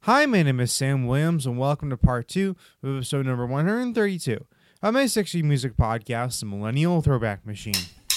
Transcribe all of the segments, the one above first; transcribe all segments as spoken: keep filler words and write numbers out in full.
Hi, my name is Sam Williams, and welcome to part two of episode number one hundred thirty-two of my sixties music podcast, The Millennial Throwback Machine.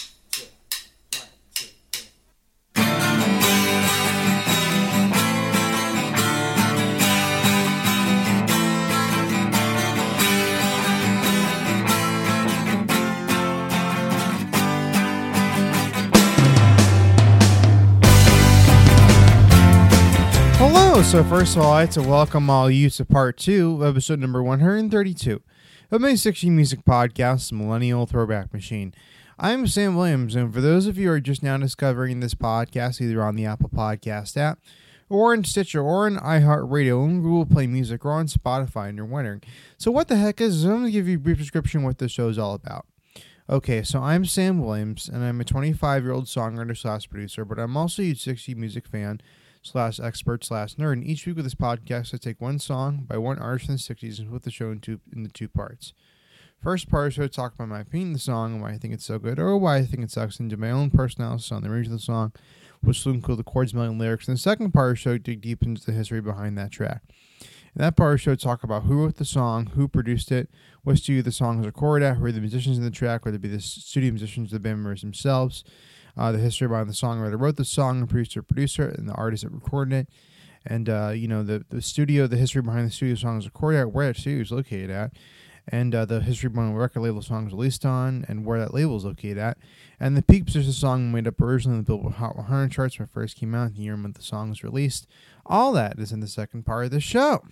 Hello, so first of all, I'd like to welcome all you to part two of episode number one hundred thirty-two of my sixties music podcast, The Millennial Throwback Machine. I'm Sam Williams, and for those of you who are just now discovering this podcast, either on the Apple Podcast app, or in Stitcher, or in iHeartRadio, or in Google Play Music, or on Spotify, and you're wondering, so what the heck is, I'm going to give you a brief description of what this show is all about. Okay, so I'm Sam Williams, and I'm a twenty-five-year-old songwriter slash producer, but I'm also a sixties music fan slash expert slash nerd. And each week with this podcast, I take one song by one artist in the sixties and split the show into into two parts. First part of the show, talk about my opinion of the song and why I think it's so good, or why I think it sucks, and do my own personal analysis on the range of the song, which will include the chords, melody, and lyrics. And the second part of the show, dig deep into the history behind that track. In that part of the show, talk about who wrote the song, who produced it, what studio the song was recorded at, who are the musicians in the track, whether it be the studio musicians or the band members themselves, Uh, the history behind the songwriter wrote the song, the producer, producer, and the artist that recorded it, and uh, you know the the studio, the history behind the studio song was recorded at, where that studio is located at, and uh, the history behind the record label song was released on, and where that label is located at, and the peak position the song made up originally in the Billboard Hot one hundred charts when it first came out, the year and month the song was released. All that is in the second part of the show.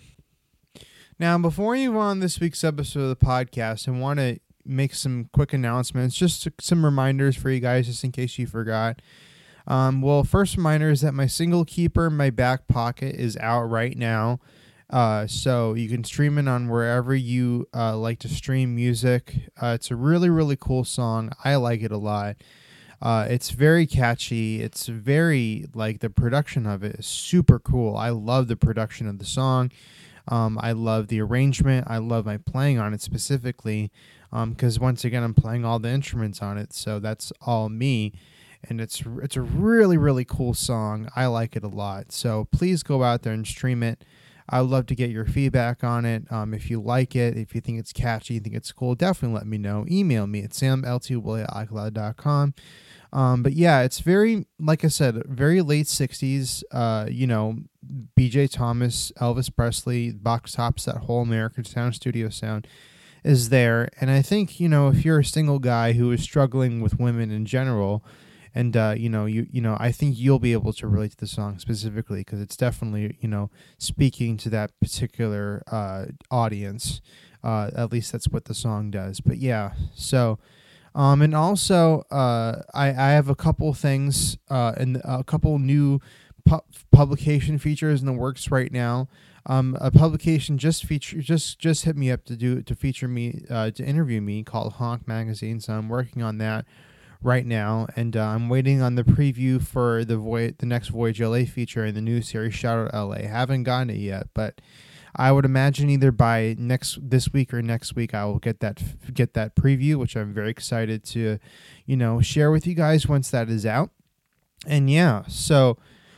Now, before you move on this week's episode of the podcast, I want to make some quick announcements, just some reminders for you guys, just in case you forgot. Um, well, first reminder is that my single Keeper in My Back Pocket is out right now. Uh, so you can stream it on wherever you uh, like to stream music. Uh, it's a really, really cool song. I like it a lot. Uh, it's very catchy. It's very, like, the production of it is super cool. I love the production of the song. Um, I love the arrangement. I love my playing on it specifically. Because um, once again, I'm playing all the instruments on it, so that's all me, and it's it's a really, really cool song. I like it a lot, so please go out there and stream it. I would love to get your feedback on it. Um, if you like it, if you think it's catchy, you think it's cool, definitely let me know. Email me at sam l t willie at i cloud dot com. Um, but yeah, it's very, like I said, very late sixties, uh, you know, B J Thomas, Elvis Presley, box tops, that whole American sound, studio sound is there. And I think, you know, if you're a single guy who is struggling with women in general, and, uh, you know, you, you know, I think you'll be able to relate to the song specifically, because it's definitely, you know, speaking to that particular, uh, audience. Uh, at least that's what the song does. But yeah, so, um, and also, uh, I, I have a couple things, uh, and a couple new pu- publication features in the works right now. Um, a publication just feature just just hit me up to do to feature me uh, to interview me called Honk Magazine. So I'm working on that right now, and uh, I'm waiting on the preview for the Voy- the next Voyage L A feature in the new series Shout Out L A. Haven't gotten it yet, but I would imagine either by next this week or next week I will get that get that preview, which I'm very excited to, you know, share with you guys once that is out. And yeah, so.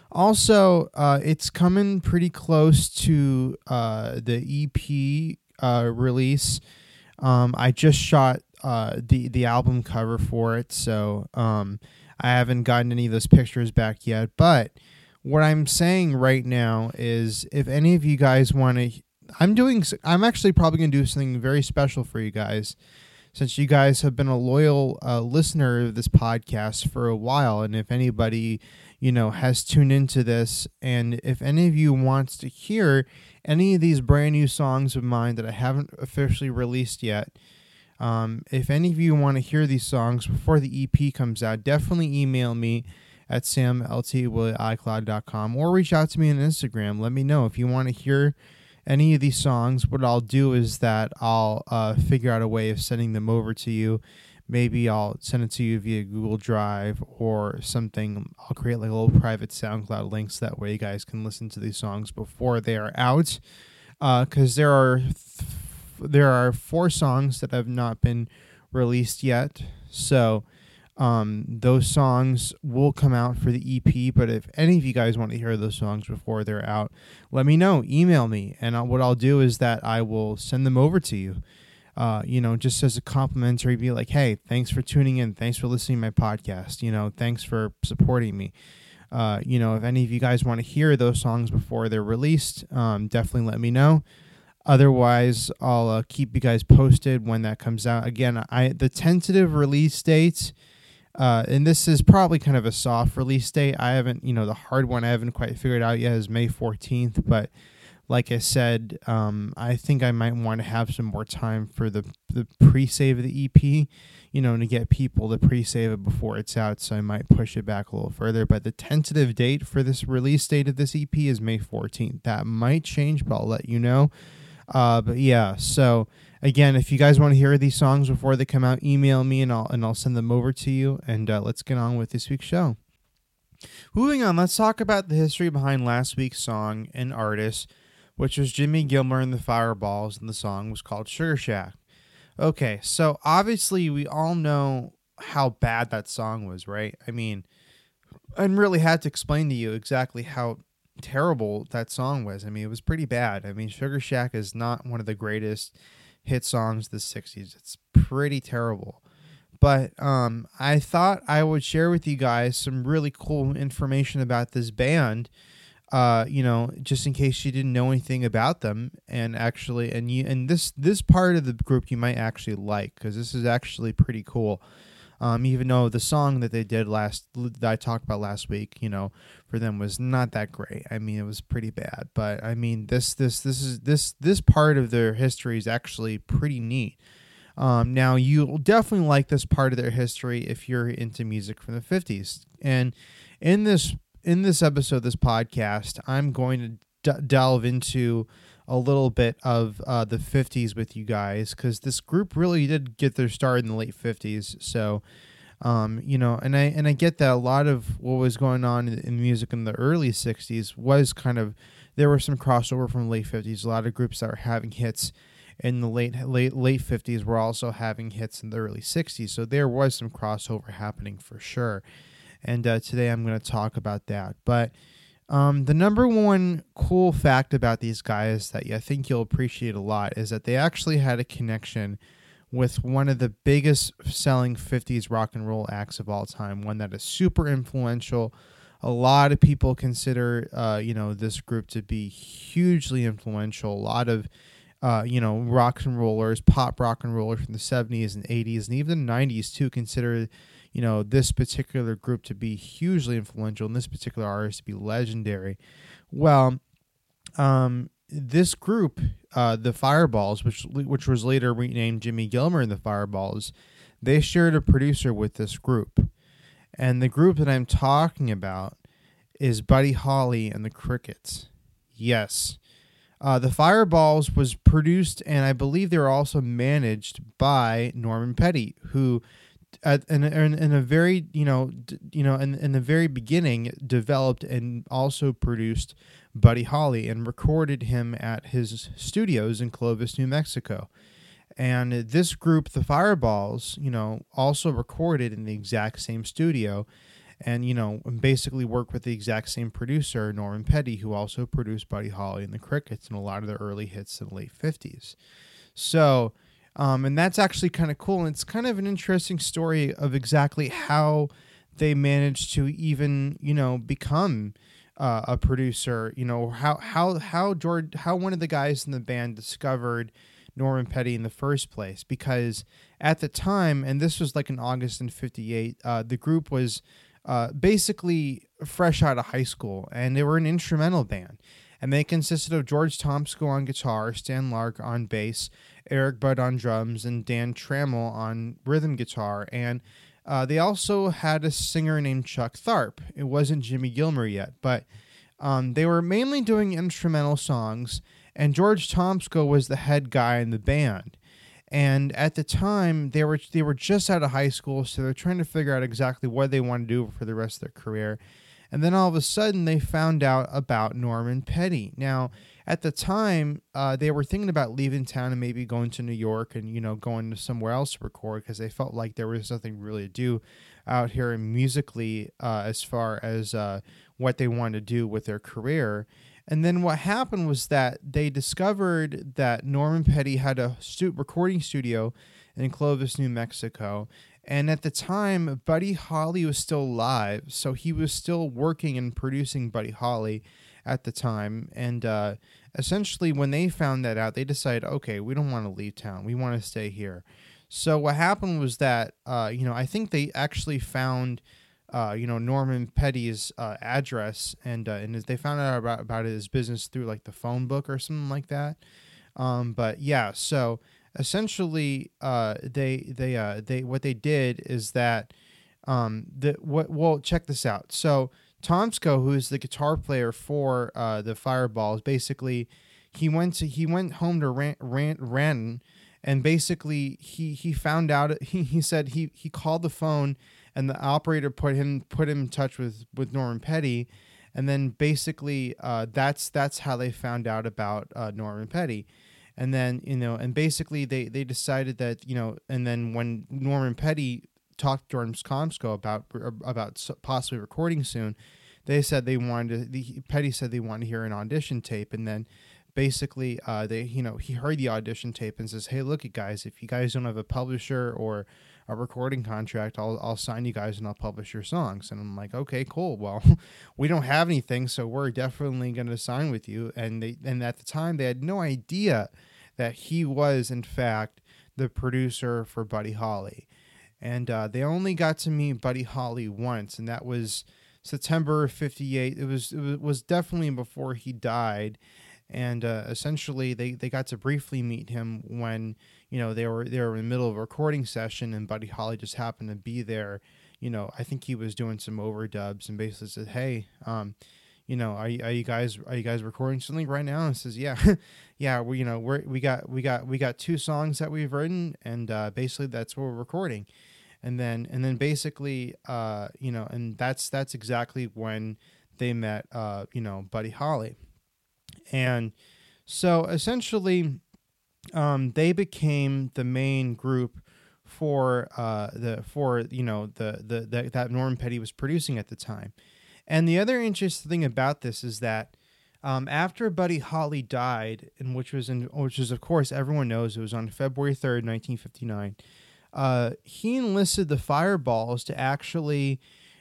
Also, uh, it's coming pretty close to uh, the E P uh, release. Um, I just shot uh, the the album cover for it, so um, I haven't gotten any of those pictures back yet. But what I'm saying right now is, if any of you guys want to, I'm doing. I'm actually probably going to do something very special for you guys, since you guys have been a loyal uh, listener of this podcast for a while, and if anybody, you know, has tuned into this, and if any of you wants to hear any of these brand new songs of mine that I haven't officially released yet, um, if any of you want to hear these songs before the E P comes out, definitely email me at sam l t willie at i cloud dot com, or reach out to me on Instagram. Let me know if you want to hear any of these songs. What I'll do is that I'll uh, figure out a way of sending them over to you. Maybe I'll send it to you via Google Drive or something. I'll create like a little private SoundCloud links. That way you guys can listen to these songs before they are out. Because uh, there are th- there are four songs that have not been released yet. So Um, those songs will come out for the E P, but if any of you guys want to hear those songs before they're out, let me know. Email me, and I, what I'll do is that I will send them over to you. Uh, you know, just as a complimentary, be like, hey, thanks for tuning in. Thanks for listening to my podcast. You know, thanks for supporting me. Uh, you know, if any of you guys want to hear those songs before they're released, um, definitely let me know. Otherwise, I'll uh, keep you guys posted when that comes out. Again, I the tentative release date. Uh, and this is probably kind of a soft release date. I haven't, you know, the hard one I haven't quite figured out yet is May fourteenth. But like I said, um, I think I might want to have some more time for the, the pre-save of the E P, you know, to get people to pre-save it before it's out. So I might push it back a little further. But the tentative date for this release date of this E P is May fourteenth. That might change, but I'll let you know. Uh, but yeah, so again, if you guys want to hear these songs before they come out, email me and I'll and I'll send them over to you. And uh, let's get on with this week's show. Moving on, let's talk about the history behind last week's song and artist, which was Jimmy Gilmer and the Fireballs, and the song was called Sugar Shack. Okay, so obviously we all know how bad that song was, right? I mean, I really had to explain to you exactly how terrible that song was. I mean, it was pretty bad. I mean, Sugar Shack is not one of the greatest hit songs of the sixties. It's pretty terrible. But um, I thought I would share with you guys some really cool information about this band, uh, you know, just in case you didn't know anything about them. And actually, and you, and this this part of the group you might actually like, because this is actually pretty cool. Um, even though the song that they did last, that I talked about last week, you know, for them was not that great. I mean, it was pretty bad. But I mean, this this this is this this part of their history is actually pretty neat. Um, now you'll definitely like this part of their history if you're into music from the fifties. And in this in this episode, this podcast, I'm going to d- delve into a little bit of uh, the fifties with you guys, because this group really did get their start in the late fifties. So, um, you know, and I and I get that a lot of what was going on in, in music in the early sixties was kind of, there were some crossover from the late fifties. A lot of groups that were having hits in the late late late fifties were also having hits in the early sixties. So there was some crossover happening for sure. And uh, today I'm going to talk about that. But Um, the number one cool fact about these guys that I think you'll appreciate a lot is that they actually had a connection with one of the biggest selling fifties rock and roll acts of all time, one that is super influential. A lot of people consider, uh, you know, this group to be hugely influential. A lot of, uh, you know, rock and rollers, pop rock and rollers from the seventies and eighties and even the nineties too consider, you know, this particular group to be hugely influential and this particular artist to be legendary. Well, um, this group, uh, the Fireballs, which which was later renamed Jimmy Gilmer and the Fireballs, they shared a producer with this group. And the group that I'm talking about is Buddy Holly and the Crickets. Yes. Uh, the Fireballs was produced, and I believe they were also managed by Norman Petty, who At, in, in, in a very, you know, d- you know, in, in the very beginning, developed and also produced Buddy Holly and recorded him at his studios in Clovis, New Mexico. And this group, the Fireballs, you know, also recorded in the exact same studio and, you know, basically worked with the exact same producer, Norman Petty, who also produced Buddy Holly and the Crickets and a lot of the early hits in the late fifties. So, Um, and that's actually kind of cool. And it's kind of an interesting story of exactly how they managed to even, you know, become uh, a producer, you know, how, how, how George, how one of the guys in the band discovered Norman Petty in the first place, because at the time, and this was like in August in fifty-eight, uh, the group was uh, basically fresh out of high school, and they were an instrumental band. And they consisted of George Tomsko on guitar, Stan Lark on bass, Eric Budd on drums, and Dan Trammell on rhythm guitar. And uh, they also had a singer named Chuck Tharp. It wasn't Jimmy Gilmer yet, but um, they were mainly doing instrumental songs, and George Tomsko was the head guy in the band. And at the time, they were they were just out of high school, so they're trying to figure out exactly what they want to do for the rest of their career. And then all of a sudden, they found out about Norman Petty. Now, at the time, uh, they were thinking about leaving town and maybe going to New York and, you know, going to somewhere else to record because they felt like there was nothing really to do out here musically uh, as far as uh, what they wanted to do with their career. And then what happened was that they discovered that Norman Petty had a stu- recording studio in Clovis, New Mexico. And at the time, Buddy Holly was still alive, so he was still working and producing Buddy Holly at the time. And uh, essentially, when they found that out, they decided, okay, we don't want to leave town. We want to stay here. So what happened was that, uh, you know, I think they actually found, uh, you know, Norman Petty's uh, address, and uh, and they found out about, about his business through like the phone book or something like that. Um, but yeah, so essentially, uh, they they uh, they what they did is that, um, the what well check this out. So Tomsko, who is the guitar player for uh, the Fireballs, basically he went to he went home to Ran, Ran, Ranton, and basically he he found out he he said he he called the phone, and the operator put him put him in touch with with Norman Petty, and then basically uh, that's that's how they found out about uh, Norman Petty. And then, you know, and basically they, they decided that, you know, and then when Norman Petty talked to George Tomsko about about possibly recording soon, they said they wanted to, the, Petty said they wanted to hear an audition tape. And then basically uh, they, you know, he heard the audition tape and says, hey, look, guys, if you guys don't have a publisher or a recording contract, I'll I'll sign you guys and I'll publish your songs. And I'm like, okay, cool. Well, we don't have anything, so we're definitely going to sign with you. And they and at the time they had no idea that he was in fact the producer for Buddy Holly. And uh, they only got to meet Buddy Holly once, and that was September fifty-eight. It was it was definitely before he died. And uh, essentially, they, they got to briefly meet him when, you know, they were they were in the middle of a recording session, and Buddy Holly just happened to be there. You know, I think he was doing some overdubs, and basically said, "Hey, um, you know, are you, are you guys are you guys recording something right now?" And says, "Yeah, yeah, we you know we we got we got we got two songs that we've written, and uh, basically that's what we're recording." And then and then basically, uh, you know, and that's that's exactly when they met, uh, you know, Buddy Holly. And so essentially, um, they became the main group for uh, the for you know the, the the that Norman Petty was producing at the time. And the other interesting thing about this is that um, after Buddy Holly died, and which was in which is of course everyone knows it was on February third, nineteen fifty-nine. Uh, he enlisted the Fireballs to actually.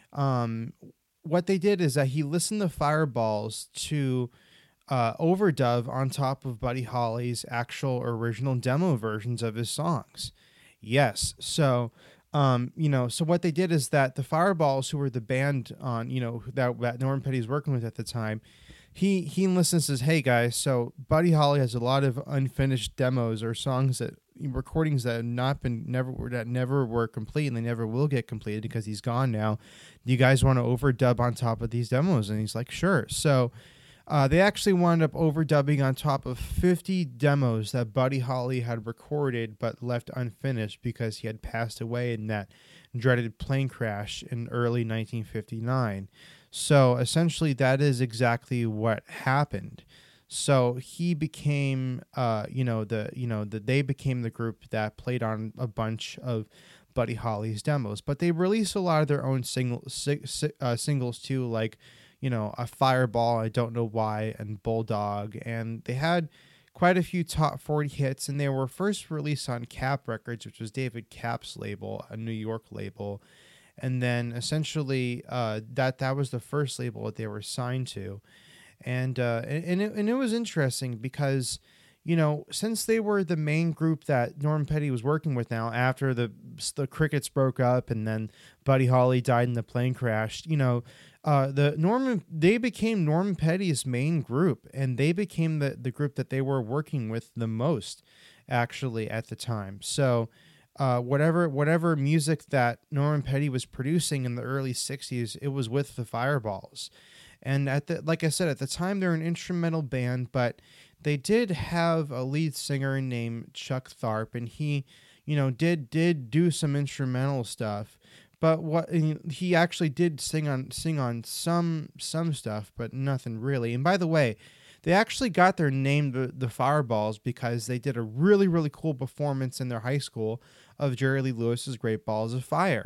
Um, what they did is that he listened the Fireballs to. Uh, overdub on top of Buddy Holly's actual original demo versions of his songs. Yes. So, um, you know, so what they did is that the Fireballs, who were the band on, you know, that, that Norman Petty was working with at the time, he, he listens and says, hey guys, so Buddy Holly has a lot of unfinished demos or songs that recordings that have not been never were that never were complete, and they never will get completed because he's gone now. Do you guys want to overdub on top of these demos? And he's like, sure. So, Uh, they actually wound up overdubbing on top of fifty demos that Buddy Holly had recorded but left unfinished because he had passed away in that dreaded plane crash in early nineteen fifty-nine. So essentially, that is exactly what happened. So he became, uh, you know, the you know the they became the group that played on a bunch of Buddy Holly's demos, but they released a lot of their own single si- si- uh, singles too, like. You know, a Fireball, I Don't Know Why, and Bulldog. And they had quite a few top forty hits, and they were first released on Cap Records, which was David Cap's label, a New York label. And then essentially uh, that that was the first label that they were signed to. And, uh, and, and, it, and it was interesting because, you know, since they were the main group that Norman Petty was working with now after the the Crickets broke up and then Buddy Holly died in the plane crash, you know, Uh, the Norman they became Norman Petty's main group, and they became the, the group that they were working with the most, actually, at the time. So, uh, whatever whatever music that Norman Petty was producing in the early sixties, it was with the Fireballs. And at the like I said, at the time they're an instrumental band, but they did have a lead singer named Chuck Tharp, and he, you know, did did do some instrumental stuff. But what he actually did sing on sing on some some stuff, but nothing really. And by the way, they actually got their name, the, the Fireballs, because they did a really, really cool performance in their high school of Jerry Lee Lewis's Great Balls of Fire.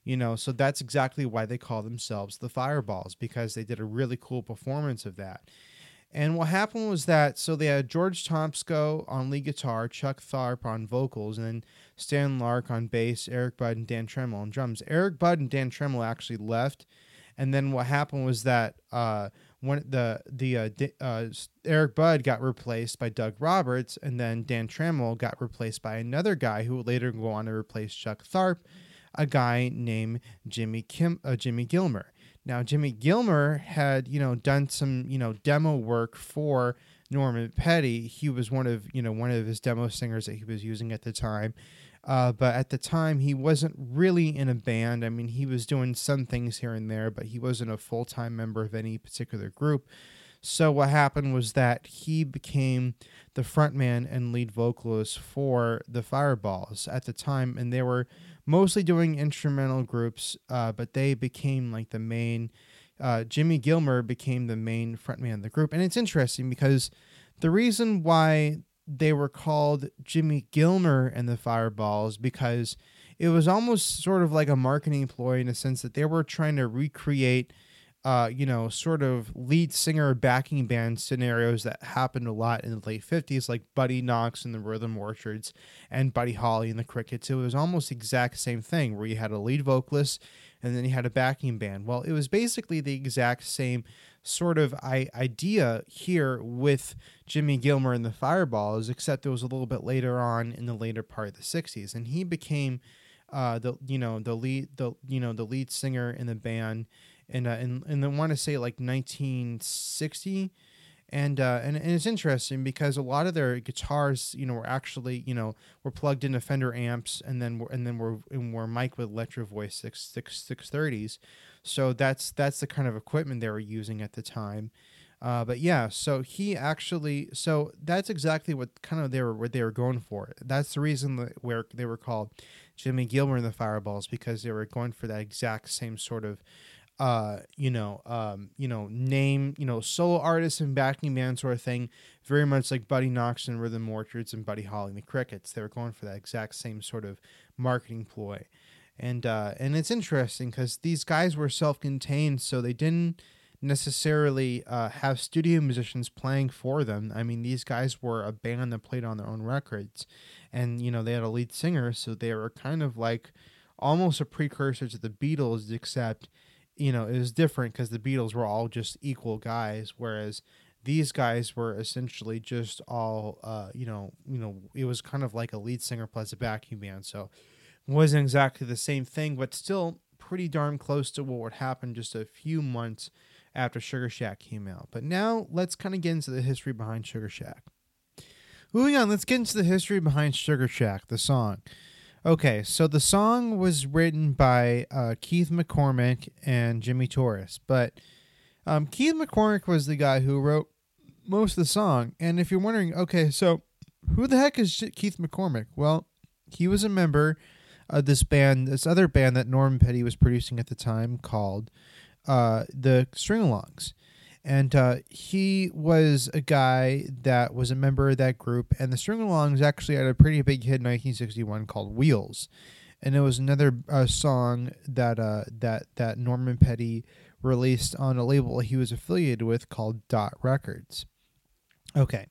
You know, so that's exactly why they call themselves the Fireballs, because they did a really cool performance of that. And what happened was that, so they had George Tomsko on lead guitar, Chuck Tharp on vocals, and then Stan Lark on bass, Eric Budd and Dan Tremmel on drums. Eric Budd and Dan Tremmel actually left, and then what happened was that uh, when the the uh, uh, Eric Budd got replaced by Doug Roberts, and then Dan Tremmel got replaced by another guy who would later go on to replace Chuck Tharp, a guy named Jimmy Kim, uh, Jimmy Gilmer. Now, Jimmy Gilmer had, you know, done some, you know, demo work for Norman Petty. He was one of, you know, one of his demo singers that he was using at the time. Uh, but at the time, he wasn't really in a band. I mean, he was doing some things here and there, but he wasn't a full-time member of any particular group. So what happened was that he became the frontman and lead vocalist for the Fireballs at the time, and they were mostly doing instrumental groups, uh, but they became like the main, uh, Jimmy Gilmer became the main frontman of the group. And it's interesting because the reason why they were called Jimmy Gilmer and the Fireballs, because it was almost sort of like a marketing ploy in a sense that they were trying to recreate Uh, you know, sort of lead singer backing band scenarios that happened a lot in the late fifties, like Buddy Knox and the Rhythm Orchards and Buddy Holly and the Crickets. It was almost the exact same thing where you had a lead vocalist and then you had a backing band. Well, it was basically the exact same sort of I- idea here with Jimmy Gilmer and the Fireballs, except it was a little bit later on in the later part of the sixties, and he became uh, the you know the lead the you know the lead singer in the band. And, uh, and and I want to say like nineteen sixty, and uh and, and it's interesting because a lot of their guitars, you know, were actually, you know, were plugged into Fender amps, and then were and then were and were mic'd with Electro Voice six six six thirties. So that's that's the kind of equipment they were using at the time. Uh, but yeah, so he actually, so that's exactly what kind of they were what they were going for. That's the reason that where they were called Jimmy Gilmer and the Fireballs, because they were going for that exact same sort of uh, you know, um, you know, name, you know, solo artist and backing band sort of thing, very much like Buddy Knox and Rhythm Orchards and Buddy Holly and the Crickets. They were going for that exact same sort of marketing ploy. And, uh, and it's interesting because these guys were self-contained, so they didn't necessarily uh, have studio musicians playing for them. I mean, these guys were a band that played on their own records, and, you know, they had a lead singer, so they were kind of like almost a precursor to the Beatles, except, you know, it was different because the Beatles were all just equal guys, whereas these guys were essentially just all, uh, you know, you know, it was kind of like a lead singer plus a backing band. So it wasn't exactly the same thing, but still pretty darn close to what would happen just a few months after Sugar Shack came out. But now let's kind of get into the history behind Sugar Shack. Moving on, let's get into the history behind Sugar Shack, the song. Okay, so the song was written by uh, Keith McCormick and Jimmy Torres, but um, Keith McCormick was the guy who wrote most of the song. And if you're wondering, okay, so who the heck is Keith McCormick? Well, he was a member of this band, this other band that Norman Petty was producing at the time called uh, the String-Alongs. And uh, he was a guy that was a member of that group. And the String-Alongs actually had a pretty big hit in nineteen sixty-one called Wheels. And it was another uh, song that uh, that that Norman Petty released on a label he was affiliated with called Dot Records. Okay.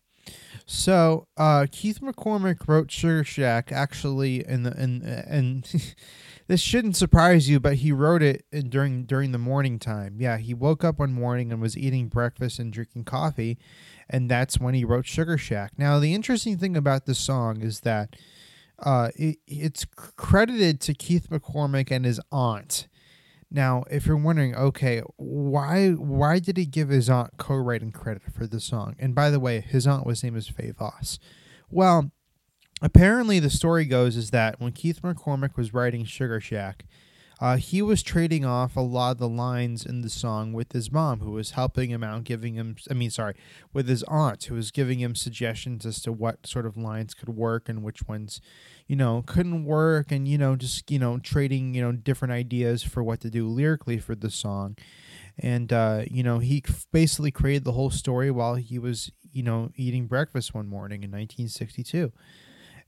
So uh, Keith McCormick wrote Sugar Shack actually in the in and this shouldn't surprise you, but he wrote it in, during during the morning time. Yeah, he woke up one morning and was eating breakfast and drinking coffee, and that's when he wrote Sugar Shack. Now, the interesting thing about this song is that uh, it, it's credited to Keith McCormick and his aunt. Now, if you're wondering, okay, why why did he give his aunt co-writing credit for the song? And by the way, his aunt was named as Faye Voss. Well, apparently the story goes is that when Keith McCormick was writing Sugar Shack, uh, he was trading off a lot of the lines in the song with his mom, who was helping him out, giving him, I mean, sorry, with his aunt, who was giving him suggestions as to what sort of lines could work and which ones, you know, couldn't work, and, you know, just, you know, trading, you know, different ideas for what to do lyrically for the song. And, uh, you know, he basically created the whole story while he was, you know, eating breakfast one morning in nineteen sixty-two.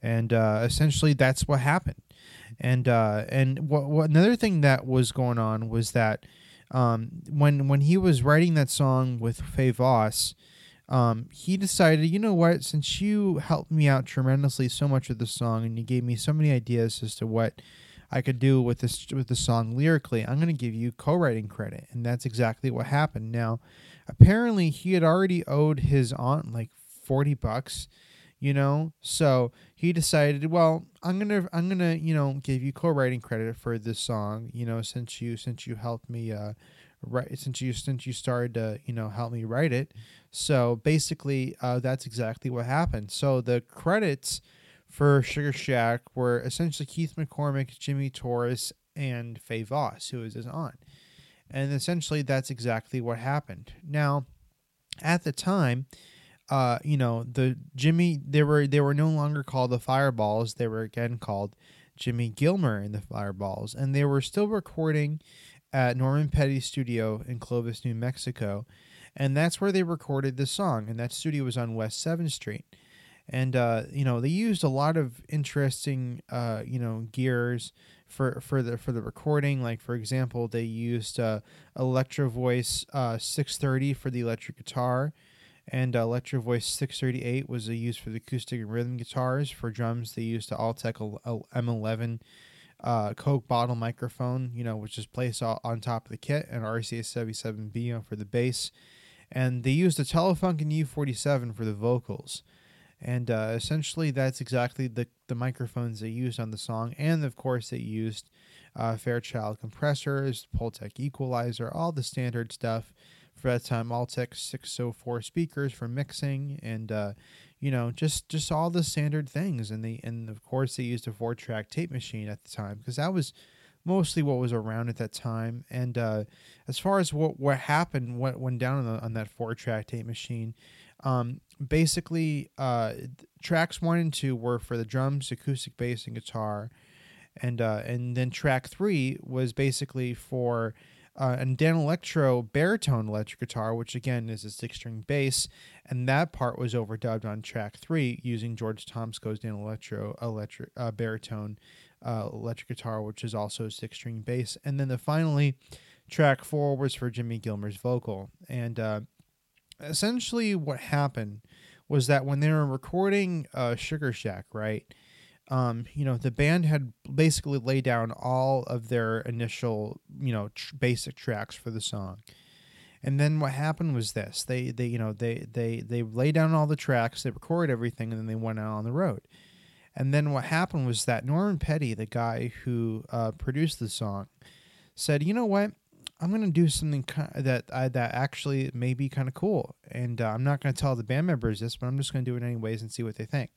And uh, essentially, that's what happened. And uh, and what, what another thing that was going on was that um, when when he was writing that song with Faye Voss, um, he decided, you know what, since you helped me out tremendously so much with the song, and you gave me so many ideas as to what I could do with this with the song lyrically, I'm going to give you co-writing credit. And that's exactly what happened. Now, apparently, he had already owed his aunt like forty bucks. You know, so he decided, well, I'm gonna, I'm gonna, you know, give you co-writing credit for this song. You know, since you, since you helped me, uh, write, since you, since you started to, you know, help me write it. So basically, uh, that's exactly what happened. So the credits for Sugar Shack were essentially Keith McCormick, Jimmy Torres, and Faye Voss, who was his aunt, and essentially that's exactly what happened. Now, at the time, Uh, you know, the Jimmy, they were they were no longer called the Fireballs. They were again called Jimmy Gilmer and the Fireballs, and they were still recording at Norman Petty's studio in Clovis, New Mexico, and that's where they recorded the song. And that studio was on West Seventh Street, and uh, you know, they used a lot of interesting, uh, you know, gears for for the for the recording. Like, for example, they used uh, Electro Voice uh, six thirty for the electric guitar. And uh, Electro Voice six thirty-eight was uh, used for the acoustic and rhythm guitars. For drums, they used the Altec M eleven uh, Coke bottle microphone, you know, which is placed on top of the kit, and R C A seventy-seven B for the bass. And they used the Telefunken U forty-seven for the vocals. And uh, essentially, that's exactly the, the microphones they used on the song. And, of course, they used uh, Fairchild compressors, Pultec equalizer, all the standard stuff. For that time, Altec six oh four speakers for mixing, and uh, you know, just just all the standard things. And they and of course they used a four track tape machine at the time, because that was mostly what was around at that time. And uh, as far as what what happened, what went down on, the, on that four track tape machine, um, basically uh, tracks one and two were for the drums, acoustic bass, and guitar, and uh, and then track three was basically for Uh, and Dan Electro baritone electric guitar, which again is a six-string bass, and that part was overdubbed on track three using George Tomsko's Dan Electro electric uh, baritone uh, electric guitar, which is also a six-string bass. And then the finally, track four was for Jimmy Gilmer's vocal. And uh, essentially, what happened was that when they were recording uh, Sugar Shack, right? Um, you know, the band had basically laid down all of their initial, you know, tr- basic tracks for the song. And then what happened was this: they, they, you know, they, they, they laid down all the tracks, they recorded everything, and then they went out on the road. And then what happened was that Norman Petty, the guy who uh, produced the song, said, "You know what? I'm going to do something that uh, that actually may be kind of cool. And uh, I'm not going to tell the band members this, but I'm just going to do it anyways and see what they think."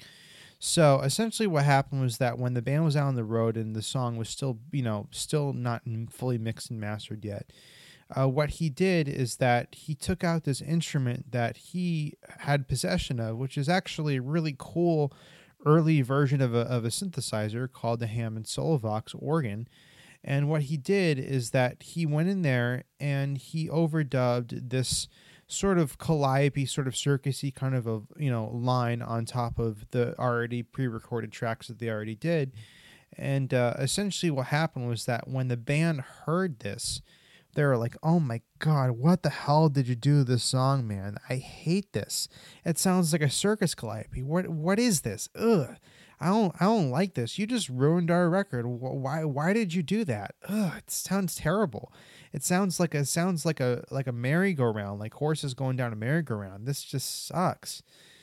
So essentially what happened was that when the band was out on the road and the song was still, you know, still not fully mixed and mastered yet, uh, what he did is that he took out this instrument that he had possession of, which is actually a really cool early version of a, of a synthesizer called the Hammond Solovox organ. And what he did is that he went in there and he overdubbed this sort of calliope, sort of circusy kind of a, you know, line on top of the already pre-recorded tracks that they already did. And uh, essentially what happened was that when the band heard this, they were like, "Oh my God, what the hell did you do to this song, man? I hate this. It sounds like a circus calliope. What what is this? Ugh. I don't I don't like this. You just ruined our record. Why why did you do that? Ugh, it sounds terrible. It sounds like a sounds like a like a merry-go-round, like horses going down a merry-go-round. This just sucks.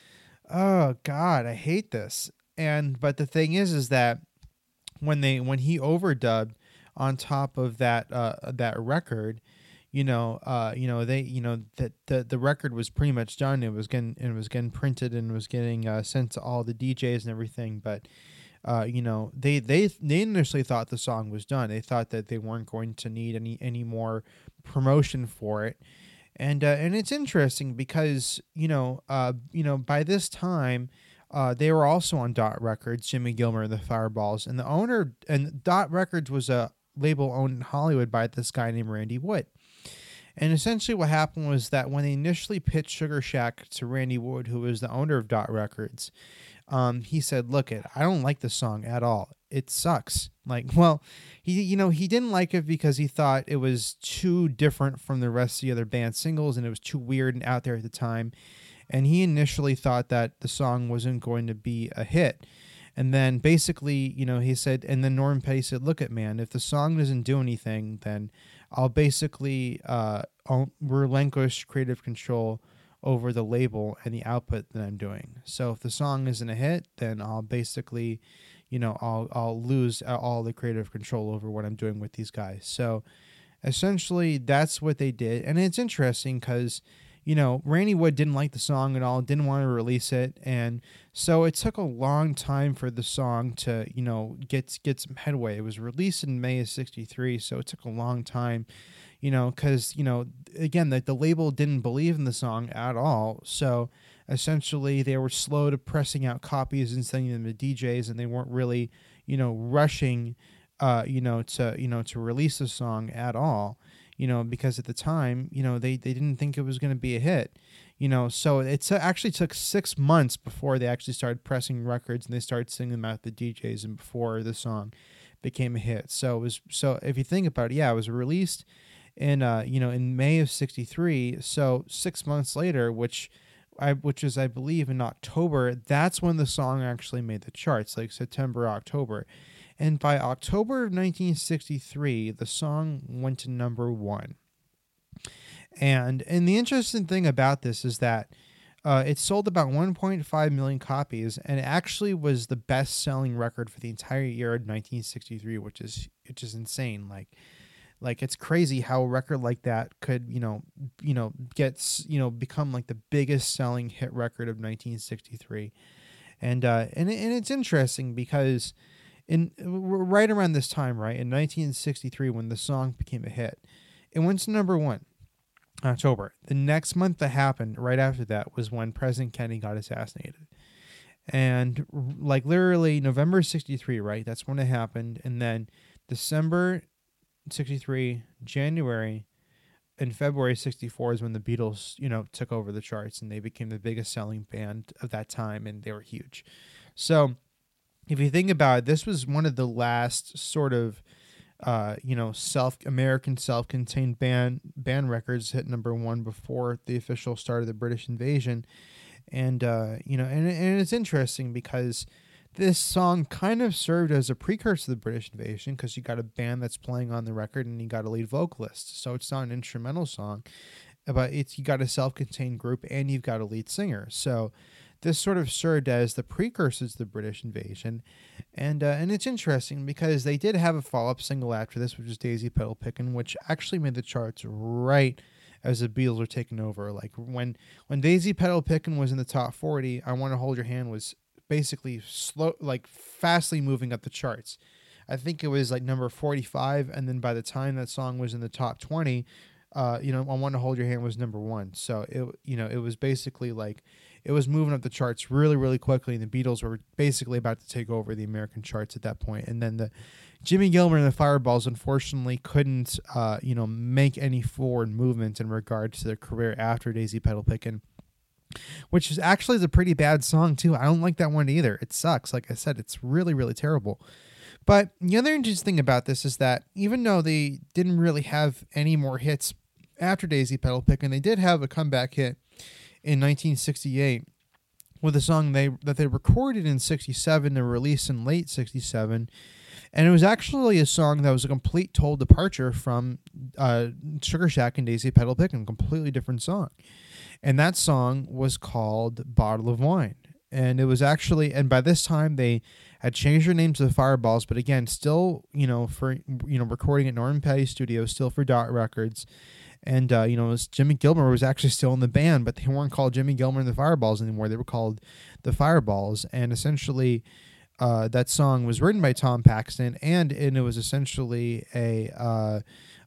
Oh God, I hate this." And but the thing is is that when they when he overdubbed on top of that uh that record, you know, uh, you know, they, you know, that the, the record was pretty much done. It was getting, it was getting printed and was getting uh, sent to all the D Js and everything. But, uh, you know, they, they, they initially thought the song was done. They thought that they weren't going to need any, any more promotion for it. And, uh, and it's interesting because, you know, uh, you know, by this time, uh, they were also on Dot Records, Jimmy Gilmer and the Fireballs, and the owner, and Dot Records was a label owned in Hollywood by this guy named Randy Wood. And essentially what happened was that when they initially pitched Sugar Shack to Randy Wood, who was the owner of Dot Records, um, he said, look, it, I don't like the song at all. It sucks. Like, well, he, you know, he didn't like it because he thought it was too different from the rest of the other band singles, and it was too weird and out there at the time. And he initially thought that the song wasn't going to be a hit. And then basically, you know, he said, and then Norman Petty said, look at man, if the song doesn't do anything, then I'll basically uh, I'll relinquish creative control over the label and the output that I'm doing. So if the song isn't a hit, then I'll basically, you know, I'll I'll lose all the creative control over what I'm doing with these guys. So essentially, that's what they did. And it's interesting because, you know, Randy Wood didn't like the song at all, didn't want to release it. And so it took a long time for the song to, you know, get, get some headway. It was released in May of sixty-three, so it took a long time, you know, because, you know, again, the, the label didn't believe in the song at all. So essentially, they were slow to pressing out copies and sending them to D Js, and they weren't really, you know, rushing, uh, you know, to, you know, to release the song at all. You know, because at the time, you know, they, they didn't think it was going to be a hit, you know, so it actually took six months before they actually started pressing records and they started singing them out to the D Js and before the song became a hit. So it was, so if you think about it, yeah, it was released in, uh, you know, in May of sixty-three. So six months later, which I, which is, I believe in October, that's when the song actually made the charts, like September, October. And by October of nineteen sixty-three, the song went to number one. And and the interesting thing about this is that uh, it sold about one point five million copies, and it actually was the best-selling record for the entire year of nineteen sixty-three, which is which is insane. Like, like it's crazy how a record like that could, you know, you know, gets you know become like the biggest-selling hit record of nineteen sixty-three. And uh, and and it's interesting because in right around this time, right, in nineteen sixty-three, when the song became a hit, it went to number one, October. The next month that happened, right after that, was when President Kennedy got assassinated. And like literally November sixty-three, right, that's when it happened. And then December sixty-three, January, and February sixty-four is when the Beatles, you know, took over the charts and they became the biggest selling band of that time, and they were huge. So if you think about it, this was one of the last sort of, uh, you know, self American self-contained band band records hit number one before the official start of the British invasion, and uh, you know, and and it's interesting because this song kind of served as a precursor to the British invasion because you got a band that's playing on the record and you got a lead vocalist, so it's not an instrumental song, but it's you got a self-contained group and you've got a lead singer, so this sort of served as the precursors to the British invasion. And uh, and it's interesting because they did have a follow-up single after this, which was Daisy Petal Pickin', which actually made the charts right as the Beatles were taking over. Like when when Daisy Petal Pickin' was in the top forty, I Want to Hold Your Hand was basically slow, like fastly moving up the charts. I think it was like number forty-five, and then by the time that song was in the top twenty, uh, you know, I Want to Hold Your Hand was number one. So it, you know, it was basically like it was moving up the charts really, really quickly, and the Beatles were basically about to take over the American charts at that point. And then the Jimmy Gilmer and the Fireballs unfortunately couldn't, uh, you know, make any forward movement in regards to their career after Daisy Petal Pickin', which is actually a pretty bad song too. I don't like that one either. It sucks. Like I said, it's really, really terrible. But the other interesting thing about this is that even though they didn't really have any more hits after Daisy Petal Pickin', they did have a comeback hit in nineteen sixty-eight with a song they that they recorded in sixty-seven and released in late sixty-seven. And it was actually a song that was a complete total departure from uh, Sugar Shack and Daisy Petal Pickin', a completely different song. And that song was called Bottle of Wine. And it was actually, and by this time they had changed their name to the Fireballs, but again, still, you know, for, you know, recording at Norman Petty Studios, still for Dot Records. And, uh, you know, it was Jimmy Gilmer was actually still in the band, but they weren't called Jimmy Gilmer and the Fireballs anymore. They were called the Fireballs. And essentially, uh, that song was written by Tom Paxton, and, and it was essentially a uh,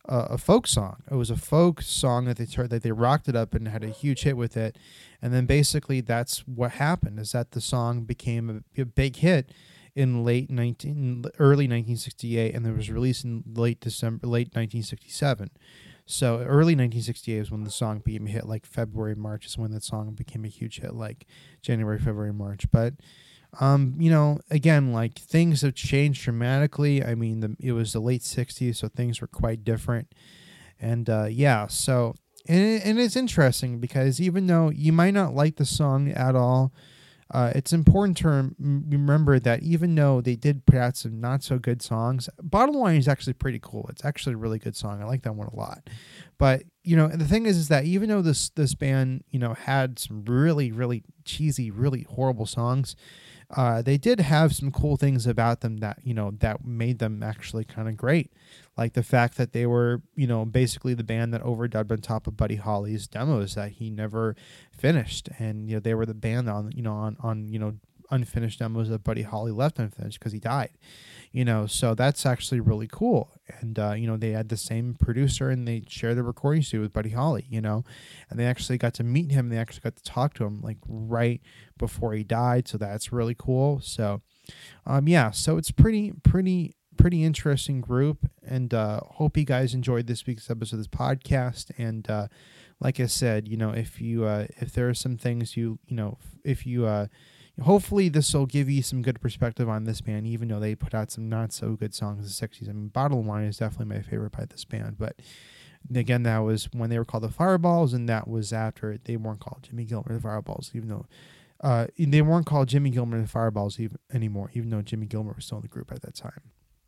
a folk song. It was a folk song that they tur- that they rocked it up and had a huge hit with it. And then basically that's what happened, is that the song became a, a big hit in late nineteen early nineteen sixty-eight, and it was released in late December, late nineteen sixty-seven. So early nineteen sixty-eight is when the song became a hit. Like February, March is when that song became a huge hit. Like January, February, March. But um, you know, again, like things have changed dramatically. I mean, the, it was the late sixties, so things were quite different. And uh, yeah, so and it, and it's interesting because even though you might not like the song at all, Uh, it's important to rem- remember that even though they did put out some not so good songs, Bottom Line is actually pretty cool. It's actually a really good song. I like that one a lot. But, you know, the thing is, is that even though this, this band, you know, had some really, really cheesy, really horrible songs, uh, they did have some cool things about them that, you know, that made them actually kind of great. Like the fact that they were, you know, basically the band that overdubbed on top of Buddy Holly's demos that he never finished. And, you know, they were the band on, you know, on, on, you know, unfinished demos that Buddy Holly left unfinished because he died, you know, so that's actually really cool. And, uh, you know, they had the same producer and they shared the recording studio with Buddy Holly, you know, and they actually got to meet him. They actually got to talk to him like right before he died. So that's really cool. So, um, yeah, so it's pretty, pretty, pretty interesting group, and uh, hope you guys enjoyed this week's episode of this podcast. And uh, like I said, you know, if you uh, if there are some things you you know, if you uh, hopefully this will give you some good perspective on this band, even though they put out some not so good songs in the sixties. I mean, Bottom Line is definitely my favorite by this band, but again, that was when they were called the Fireballs, and that was after they weren't called Jimmy Gilmer the Fireballs, even though uh, they weren't called Jimmy Gilmer the Fireballs even anymore, even though Jimmy Gilmer was still in the group at that time.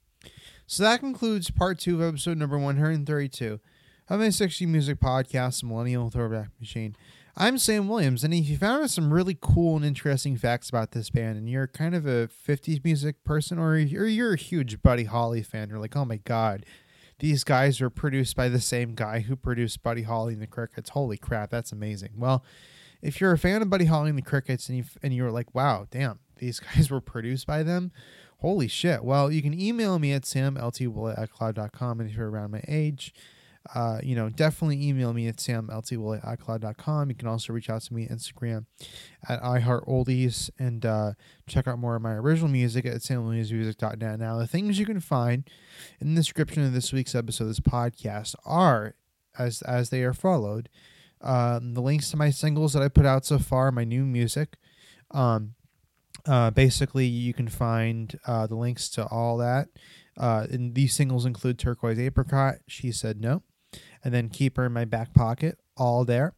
So that concludes part two of episode number one hundred thirty-two of my sixty Music Podcast, Millennial Throwback Machine. I'm Sam Williams, and if you found out some really cool and interesting facts about this band, and you're kind of a fifties music person, or you're, you're a huge Buddy Holly fan, you're like, oh my god, these guys were produced by the same guy who produced Buddy Holly and the Crickets. Holy crap, that's amazing. Well, if you're a fan of Buddy Holly and the Crickets, and, you, and you're like, wow, damn, these guys were produced by them, holy shit. Well, you can email me at samltwillet at cloud dot com, and if you're around my age, uh, you know, definitely email me at samltwillet at cloud dot com. You can also reach out to me on Instagram at iHeartOldies, and uh, check out more of my original music at sam williams music dot net. Now, the things you can find in the description of this week's episode of this podcast are, as as they are followed, um, the links to my singles that I put out so far, my new music. Um, Uh, basically, you can find uh, the links to all that. Uh, and these singles include Turquoise Apricot, She Said No, and then Keep Her in My Back Pocket, all there.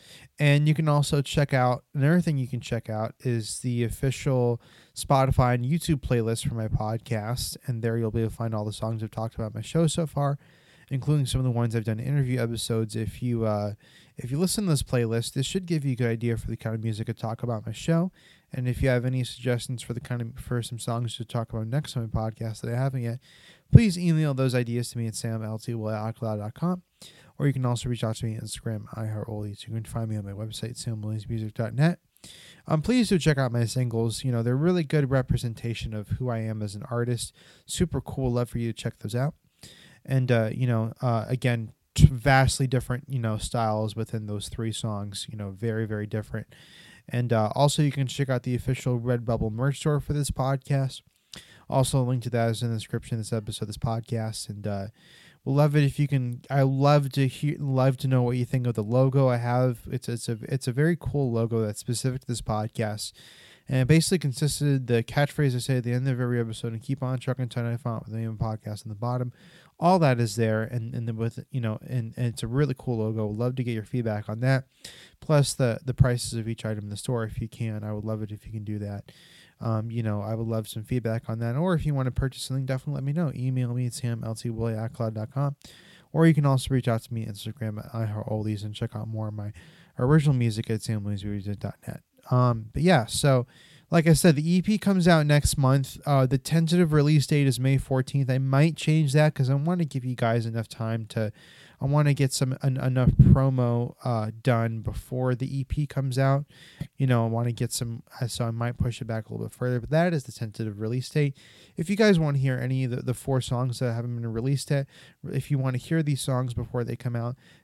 And you can also check out, another thing you can check out is the official Spotify and YouTube playlist for my podcast. And there you'll be able to find all the songs I've talked about in my show so far, including some of the ones I've done interview episodes. If you uh, if you listen to this playlist, this should give you a good idea for the kind of music I talk about in my show. And if you have any suggestions for the kind of for some songs to talk about next on my podcast that I haven't yet, please email those ideas to me at samltwillet at cloud dot com. Or you can also reach out to me on Instagram, iHeartOldies. You can find me on my website, sam williams music dot net. Um, please do check out my singles. You know, they're really good representation of who I am as an artist. Super cool. Love for you to check those out. And, uh, you know, uh, again, t- vastly different, you know, styles within those three songs. You know, very, very different. And uh, also, you can check out the official Redbubble merch store for this podcast. Also, a link to that is in the description of this episode of this podcast. And uh, we'll love it if you can. I love to hear, love to know what you think of the logo I have. It's it's a it's a very cool logo that's specific to this podcast. And it basically consisted of the catchphrase I say at the end of every episode, and keep on trucking till I found with the name of the podcast on the bottom. All that is there, and and then with you know, and, and it's a really cool logo. Love to get your feedback on that. Plus the the prices of each item in the store, if you can. I would love it if you can do that. Um, you know, I would love some feedback on that. Or if you want to purchase something, definitely let me know. Email me at samltwillet at cloud dot com. Or you can also reach out to me on Instagram at iHeartOldies and check out more of my original music at sam williams music dot net. Um, but yeah, so like I said, the E P comes out next month. Uh, the tentative release date is May fourteenth. I might change that because I want to give you guys enough time to, I want to get some en- enough promo uh, done before the E P comes out. You know, I want to get some, so I might push it back a little bit further. But that is the tentative release date. If you guys want to hear any of the, the four songs that haven't been released yet, if you want to hear these songs before they come out,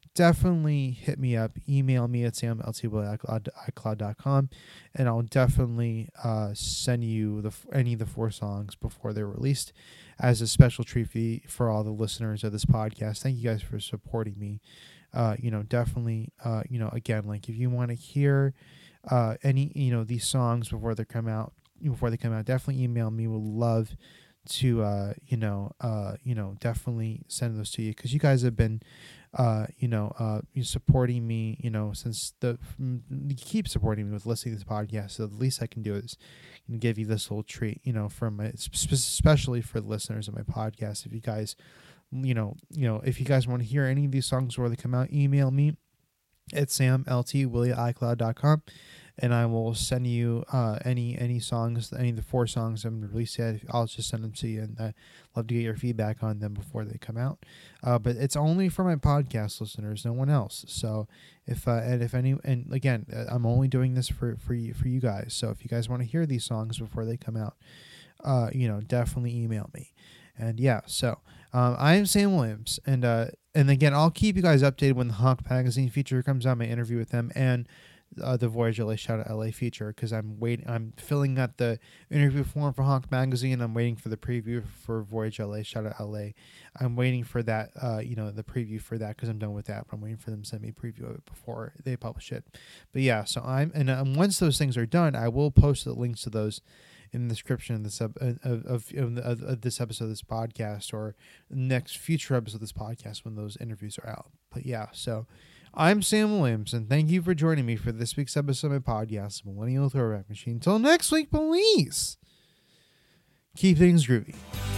definitely hit me up. Email me at sam l t at icloud dot com, and I'll definitely uh, send you the any of the four songs before they're released as a special treat fee for all the listeners of this podcast. Thank you guys for supporting me. Uh, you know, definitely, uh, you know, again, like if you want to hear uh, any, you know, these songs before they come out, before they come out, definitely email me. We'll love to, uh, you know, uh, you know, definitely send those to you, because you guys have been, uh, you know, uh, supporting me, you know, since the, you keep supporting me with listening to this podcast. So the least I can do is you know, give you this little treat, you know, from my, especially for the listeners of my podcast. If you guys, you know, you know, if you guys want to hear any of these songs before they come out, email me at sam l t willie at icloud dot com, and I will send you uh, any any songs, any of the four songs I'm released yet. I'll just send them to you, and I love to get your feedback on them before they come out. Uh, but it's only for my podcast listeners, no one else. So if uh, and if any, and again, I'm only doing this for for you, for you guys. So if you guys want to hear these songs before they come out, uh, you know, definitely email me. And yeah, so um, I am Sam Williams, and uh, and again, I'll keep you guys updated when the Honk Magazine feature comes out, my interview with them, and uh, the Voyage L A Shout Out L A feature, because I'm waiting, I'm filling out the interview form for Honk Magazine. I'm waiting for the preview for Voyage L A Shout Out L A. I'm waiting for that, uh, you know, the preview for that, because I'm done with that. But I'm waiting for them to send me a preview of it before they publish it. But yeah, so I'm, and um, once those things are done, I will post the links to those in the description of this, of, of, of, of, of this episode of this podcast, or next future episode of this podcast when those interviews are out. But yeah, so I'm Sam Williams, and thank you for joining me for this week's episode of my podcast, Millennial Throwback Machine. Until next week, please keep things groovy.